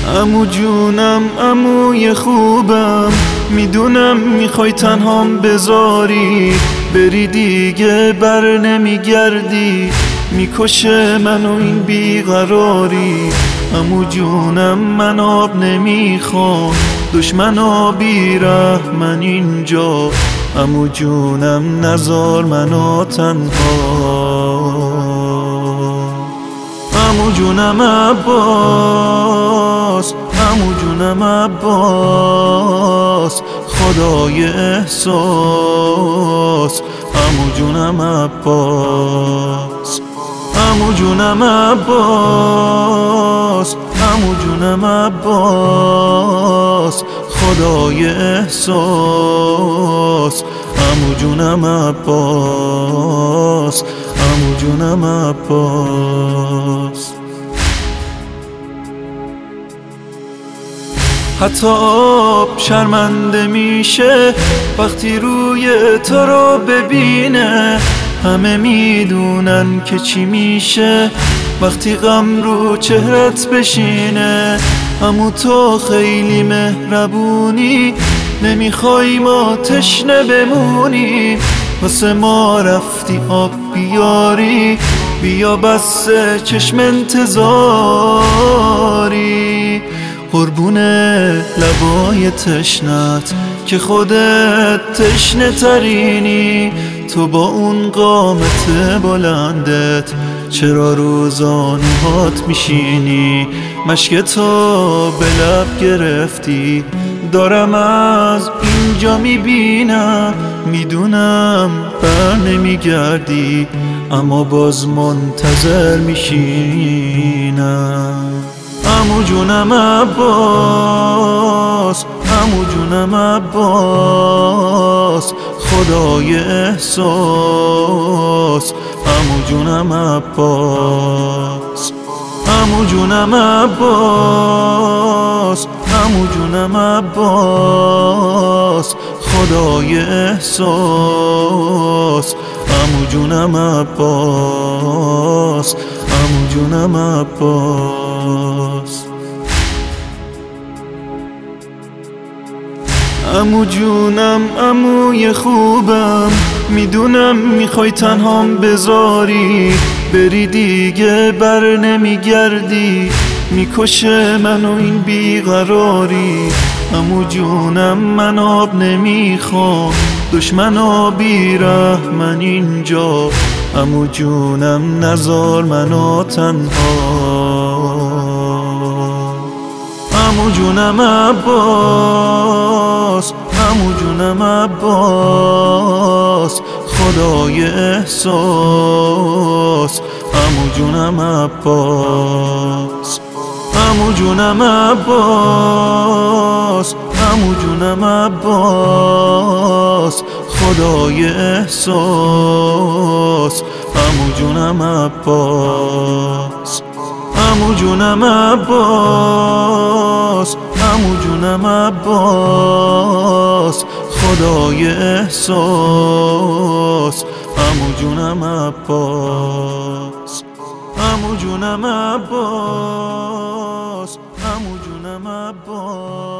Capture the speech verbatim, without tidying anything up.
عمو جونم عموی خوبم، میدونم میخوای تنهام بذاری، بری دیگه بر نمیگردی، میکشه منو این بیقراری. عمو جونم من آب نمیخوام، دشمن آبی رحمن اینجا، عمو جونم نزار منو تنها. عمو جونم عباس، عمو جونم عباس، خدای احساس، عمو جونم عباس. عمو جونم عباس، عمو جونم عباس، خدای احساس، عمو جونم عباس، عمو جونم عباس. حتی آب شرمنده میشه وقتی روی تو رو ببینه، همه میدونن که چی میشه وقتی غم رو چهرت بشینه. عمو تو خیلی مهربونی، نمیخوای ما تشنه بمونیم، واسه ما رفتی آب بیاری، بیا بس چشم انتظاری. قربونه لبای تشنت که خودت تشنه ترینی، تو با اون قامت بلندت چرا روزانهات میشینی؟ مشک تو به لب گرفتی، دارم از اینجا میبینم، میدونم بر نمیگردی، اما باز منتظر میشینم. عمو جونم عباس، عمو جونم عباس، خدای احساس، عمو جونم عباس. عمو جونم عباس، عمو جونم عباس، خدای احساس، عمو جونم عباس، عمو جونم عباس. عمو جونم عموی خوبم، میدونم میخوای تنهام بذاری، بری دیگه بر نمیگردی، میکشه منو این بیقراری. عمو جونم من آب نمیخوام، دشمن آبی رحمن اینجا، عمو جونم نزار منو تنها. عمو جونم عباس، عمو جونم عباس، خدای احساس، عمو جونم عباس. عمو جونم عباس، عمو جونم عباس، خدای احساس، عمو جونم عباس. عمو جونم عباس، عمو جونم عباس، خدای احساس، عمو جونم عباس. عمو جونم عباس، عمو جونم عباس.